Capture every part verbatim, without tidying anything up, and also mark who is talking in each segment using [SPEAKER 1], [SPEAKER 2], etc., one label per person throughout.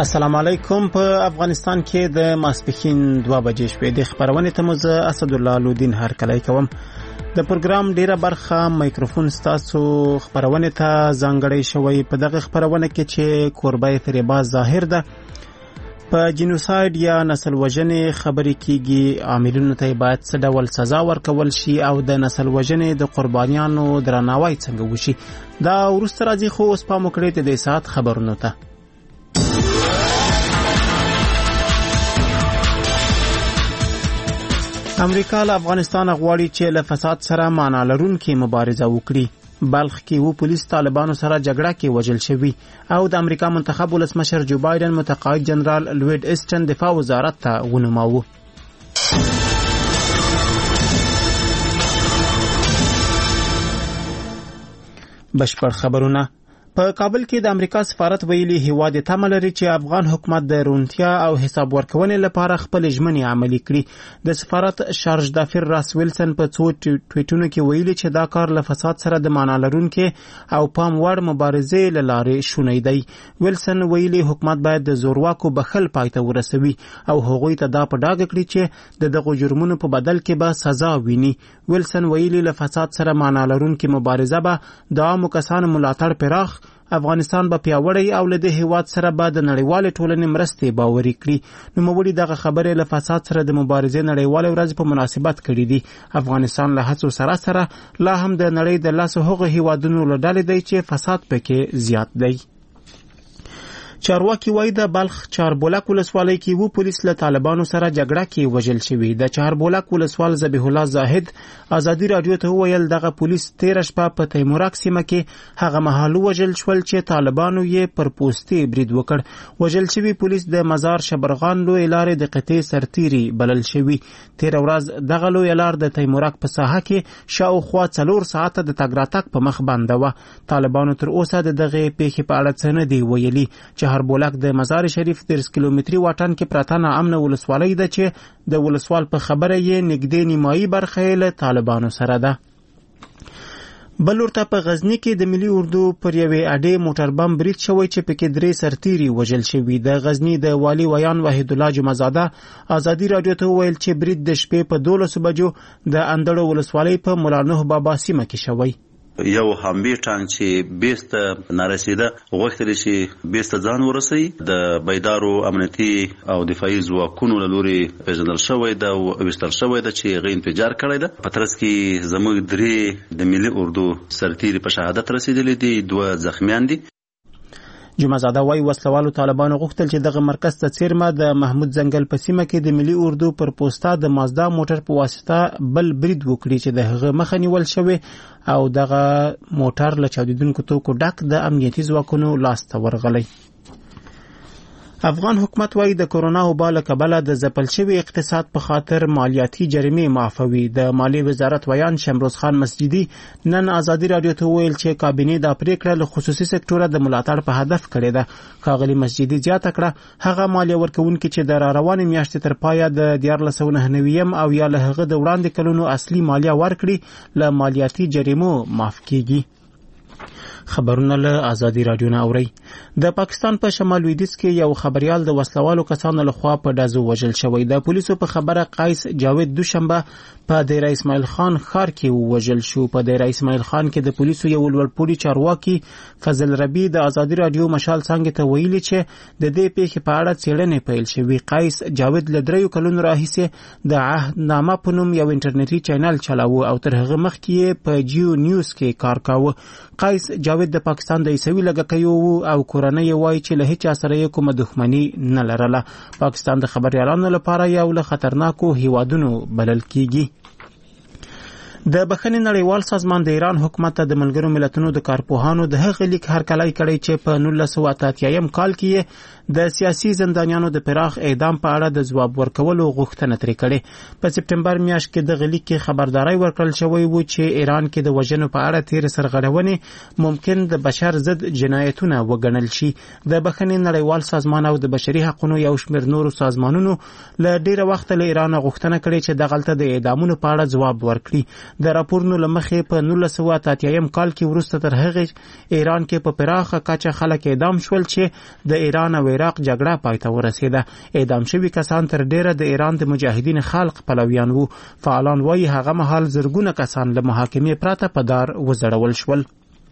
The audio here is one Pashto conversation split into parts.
[SPEAKER 1] السلام علیکم. په افغانستان کې د ماسپښین دوه بجې شوې د خبرونې ته مزه اسد الله لودین هر کله کوم د پروګرام ډیره برخه مایکروفون ستاسو خبرونه ته ځانګړی شوی. په دغه خبرونه کې چې کوربای فریباز ظاهر ده په جنوساید یا نسل وژنې خبرې کیږي، عاملونو ته باید څه ډول سزا ورکول شي او د نسل وژنې د قربانیانو درناوی څنګه وشي. دا وروسته راځي، خو اوس پام وکړئ د ساعت خبرونو ته. امریکا له افغانستان غواړي چې له فساد سره معنا لرونکې مبارزه وکړي. بلخ کې و پولیس طالبانو سره جګړه کې وژل شوي او د امریکا منتخب ولسمشر جو بایدن متقاعد جنرال لوید ایسټن دفاع وزارت ته ونوماوه. بشپړ خبرونه. په کابل کې د امریکا سفارت ویلي هیواد تمه لري چې افغان حکومت د رونتیا او حساب ورکونې لپاره خپل ژمنې عملي کړي. د سفارت شارج دافیر راس ویلسن په څو ټویټونو کې ویلي چې دا کار له فساد سره د معنا لرونکې او پام وړ مبارزې له لارې شونی دی. ویلسن ویلي حکومت باید د زورواکو بخل پای ته ورسوي او هغوی ته دا په ډاګه کړي چې د دغو جرمونو په بدل کې به سزا ویني. ویلسن ویلي له فساد سره معنا لرونکې مبارزه به د عامو کسانو ملاتړ پراخ، افغانستان به پیاوړی او له دې هیواد سره به د نړیوالې ټولنې مرستې باوري کړي. نوموړي دغه خبرې له فساد سره د مبارزې نړیوالې ورځ په مناسبت کړي دي. افغانستان له هڅو سره سره لا هم د نړۍ د لاسو هغو هیوادونو له ډلې دی چې فساد پکې زیات دی. چارواکي وایي د بلخ چاربولک ولسوالۍ کې و پولیس له طالبانو سره جګړه کې وژل شوي. د چاربولک ولسوال ذبیح الله زاهد ازادي رادیو ته وویل دغه پولیس تیره شپه په تیمورک سیمه کې هغه مهال وژل شول چې طالبانو یې پر پوستې برید وکړ. وژل شوي پولیس د مزار شبرغان لوی لارې د قطعې سرتیري بلل شوي. تیره ورځ دغه لوی لار د تیمورک په ساحه کې شاوخوا څلور ساعته د تګ راتګ په مخ بنده وه. طالبانو تر اوسه د دغه پیښې په اړه څه نه دي ویلي. چهاربولک د مزار شریف دیرش کیلومتري واټن کې پراته ناامنه ولسوالۍ ده چې د ولسوال په خبره یې نږدې نیمایي برخه یې له طالبانو سره ده. بل ورته په غزنی کې د ملي اردو پر یوې اډې موټر بم برید شوی چې پکې درې سرتیري وژل شوي. د غزنی د والی ویان وحید الله جمعزاده ازادي رادیو ته وویل چې برید د شپې په دولسو بجو د اندړو ولسوالۍ په مولانوه بابا سیمه کې شوی.
[SPEAKER 2] یو حمبي ټانک چې بیسته نارسیده غوښتل چې بیسته ځان ورسوي. د بیدارو امنیتي او دفاعي ځواکونو له لورې پیژندل شوی ده او ویشتل شوی ده چې هغه انفجار کړی ده. په ترڅ کې زموږ درې د ملي اردو سرتیري په شهادت رسیدلي دي، دوه زخمیان دي.
[SPEAKER 1] جمعزاده وايي وسلوالو طالبانو غوښتل چې دغه مرکز ته څیرمه د محمود زنګل په سیمه کې د ملي اردو پر پوسټا د مازدا موټر په واسطه بل برید وکړي چې د هغه مخه نیول شوی او دغه موټر له چاودیدونکو توکو ډک د امنیتي ځواکونو لاس ته ورغلی. افغان حکومت وايي د کورونا وبا له کبله د ځپل شوي اقتصاد په خاطر مالیاتي جریمې معافوي. د مالیې وزارت ویان شمروز خان مسجدي نن ازادي رادیو ته ویل چې کابینې دا پریکړه له خصوصي سکتوره د ملاتړ په هدف کړې ده. ښاغلي مسجدي زیاته کړه هغه مالیه ورکوونکي چې د را روانې میاشتې تر پایه د دیارلس سوه نهه نوي او یا له هغه د وړاندې کلونو اصلي مالیه ورکړي له مالیاتي جریمو معاف کیږي. خبرونه له ازادي رادیو نه اوري. د پاکستان په شمال لویدیځ کې یو خبريال د وسلوالو کسانو لخوا په ډزو وژل شوی. د پولیسو په خبره قیس جاوید دوشنبه په دیره اسماعیل خان ښار کې وژل شو. په دیره اسماعیل خان کې د پولیسو یو لوړپوړي چارواکي فضل ربی د ازادي رادیو مشال څنګه ته ویلي چې د دې پیښې په اړه څېړنې پیل شوې. قیس جاوید له دریو کلونو راهیسې د عهدنامه په نوم یو انټرنیټي چینل چلاوه او تر هغه مخکې یې په جیو نیوز کې کار کاوه. قیس جاوید د پاکستان د عیسوي لږکیو او کورنۍ وایي چې له هیچا سره یې کومه دښمني نه لرله. پاکستان د خبريالانو لپاره یو له خطرناکو هیوادونو بلل کیږي. د بخښنې نړیوال سازمان د ایران حکومت ته د ملګرو ملتونو د کارپوهانو د هغه لیک هرکلی کړی چې په نولس سوه اته اتیایم کال کې د سیاسي زندانیانو د پراخ اعدام په اړه د ځواب ورکولو غوښتنه ترې کړې. په سپټمبر میاشت کې د غلیک کې خبرداري ورکړل شوی و چې ایران کې د وژنو په اړه تیر سرغړونې ممکن د بشر ضد جنایتونه وګڼل شي. د بخښنې نړیوال سازمان او د بشري حقوقو یو شمېر نورو سازمانونو له ډیره وخت له ایران غوښتنه کړې چې دغلته د اعدامونو په اړه ځواب ورکړي. د راپورونو له مخې په نولس سوه اته اتیا کال کې وروسته تر هغې ایران کې په پراخه کچه خلک اعدام شول چې د ایران او عراق جګړه پای ته ورسېده. اعدام شوي کسان تر ډیره د ایران د مجاهدین خلق پلویان وو. فعالان وایي هغه مهال زرګونه کسان له محاکمې پرته په دار وځړول شول.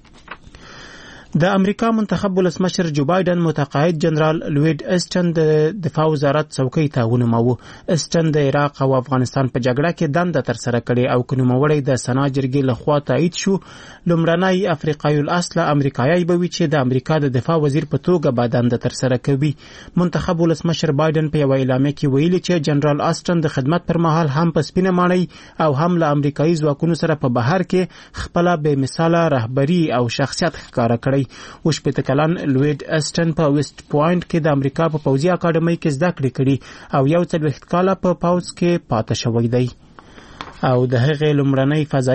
[SPEAKER 1] د امریکا منتخب ولسمشر جو بایدن متقاعد جنرال لوید اسټن د دفاع وزارت څوکۍ ته ونوماوه. اسټن د عراق او افغانستان په جګړه کې دنده ترسره کړې او که نوموړی د سنا جرګې لخوا تایید شو، لومړنی افریقایي الاصله امریکایي به وي چې د امریکا د دفاع وزیر په توګه به دنده ترسره کوي. منتخب ولسمشر بایدن په یوه اعلامیه کې ویلي چې جنرال اسټن د خدمت پر مهال هم په سپینه ماڼۍ او هم له امریکایي ځواکونو سره په بهر کې خپله بې مثاله رهبري او شخصیت ښکاره کړی. و شپېته کلن لوید اسټن په ویسټ پوینټ کې د امریکا په پوځي اکاډمۍ کې زده کړې کړي او یو څلوېښت کاله په پوځ کې پاته شوی دی او د هغې لومړنۍ فضا